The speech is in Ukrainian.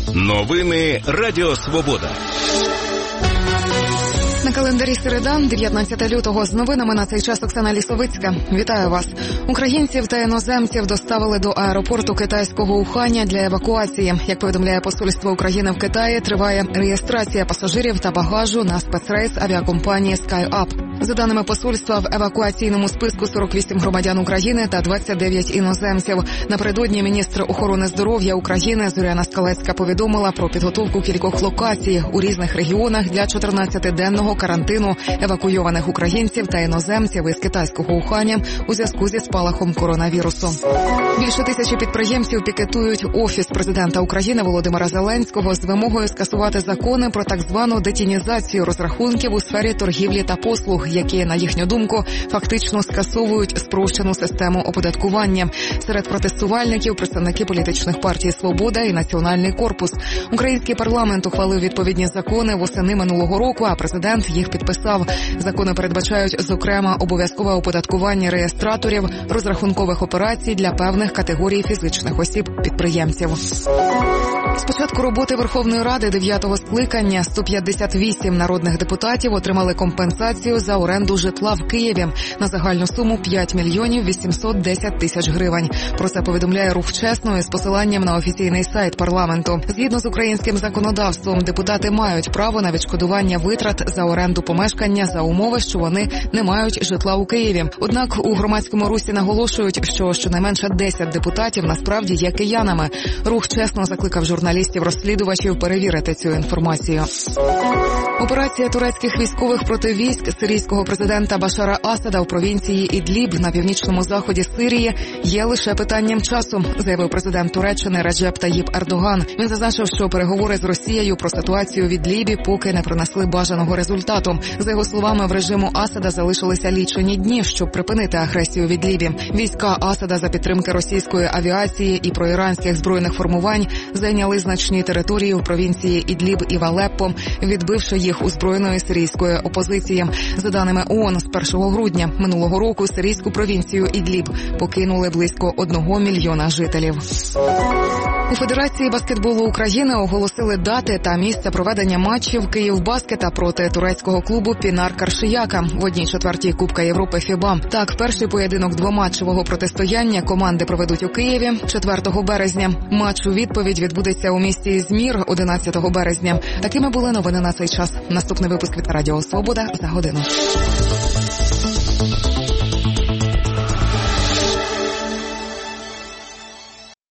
Новини Радіо Свобода. На календарі середа, 19 лютого, з новинами на цей час Оксана Лісовицька. Вітаю вас. Українців та іноземців доставили до аеропорту китайського Уханя для евакуації. Як повідомляє посольство України в Китаї, триває реєстрація пасажирів та багажу на спецрейс авіакомпанії SkyUp. За даними посольства, в евакуаційному списку 48 громадян України та 29 іноземців. Напередодні міністр охорони здоров'я України Зоряна Скалецька повідомила про підготовку кількох локацій у різних регіонах для 14-денного карантину евакуйованих українців та іноземців із китайського Уханя у зв'язку зі спалахом коронавірусу. Більше 1000 підприємців пікетують Офіс президента України Володимира Зеленського з вимогою скасувати закони про так звану детінізацію розрахунків у сфері торгівлі та послуг, які, на їхню думку, фактично скасовують спрощену систему оподаткування. Серед протестувальників представники політичних партій «Свобода» і «Національний корпус». Український парламент ухвалив відповідні закони восени минулого року, а президент їх підписав. Закони передбачають, зокрема, обов'язкове оподаткування реєстраторів розрахункових операцій для певних категорій фізичних осіб-підприємців. З початку роботи Верховної Ради 9-го скликання 158 народних депутатів отримали компенсацію за оренду житла в Києві на загальну суму 5 мільйонів 810 тисяч гривень. Про це повідомляє Рух Чесно із посиланням на офіційний сайт парламенту. Згідно з українським законодавством, депутати мають право на відшкодування витрат за оренду помешкання за умови, що вони не мають житла у Києві. Однак у громадському русі наголошують, що щонайменше 10 депутатів насправді є киянами. Рух Чесно закликав журналістів-розслідувачів перевірити цю інформацію. Операція турецьких військових проти військ сирійського президента Башара Асада в провінції Ідліб на північному заході Сирії є лише питанням часу, заявив президент Туреччини Реджеп Таїп Ердоган. Він зазначив, що переговори з Росією про ситуацію в Ідлібі поки не принесли бажаного результату. За його словами, в режиму Асада залишилися лічені дні, щоб припинити агресію в Ідлібі. Війська Асада за підтримки російської авіації і проіранських збройних формувань зайняли значні території в провінції Ідліб і Алеппо, відбивши їх у збройної сирійської опозиції. За даними ООН, з 1 грудня минулого року сирійську провінцію Ідліб покинули близько 1 мільйона жителів. У Федерації баскетболу України оголосили дати та місце проведення матчів «Київбаскета» проти турецького клубу «Пінар Каршияка» в 1/4 Кубка Європи ФІБА. Так, перший поєдинок двоматчевого протистояння команди проведуть у Києві 4 березня. Матч у відповідь відбудеться у місті Ізмір 11 березня. Такими були новини на цей час. Наступний випуск від Радіо Свобода за годину.